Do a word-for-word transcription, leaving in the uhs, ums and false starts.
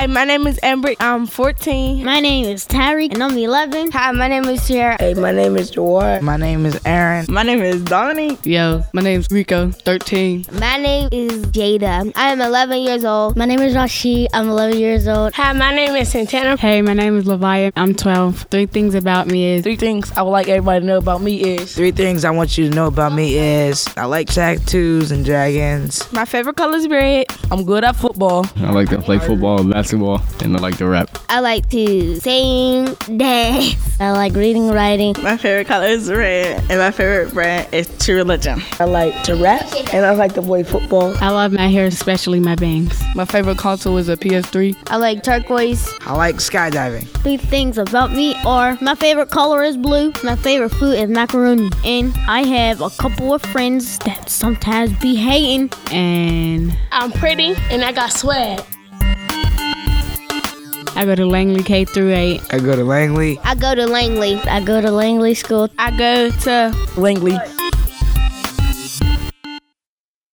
my name is Amber. I'm fourteen. My name is Tyreek, and I'm eleven. Hi, my name is Sierra. Hey, my name is Jawad. My name is Aaron. My name is Donnie. Yo, my name's Rico, thirteen. My name is Jada. I am eleven years old. My name is Rashid. I'm eleven years old. Hi, my name is Santana. Hey, my name is Leviah. I'm twelve. Three things about me is... Three things I would like everybody to know about me is... Three things I want you to know about me is... I like tattoos and dragons. My favorite color is red. I'm good at football. I like to play football, basketball, and I like to rap. I like to sing, dance. I like reading, writing. My favorite color is red, and my favorite brand is True Religion. I like to rap, and I like to play football. I love my hair, especially my bangs. My favorite console is a P S three. I like turquoise. I like skydiving. Three things about me are my favorite color is blue. My favorite food is macaroni. And I have a couple of friends that sometimes be hating. And I'm pretty and I got swag. I go to Langley K through eight. I go to Langley. I go to Langley. I go to Langley School. I go to Langley.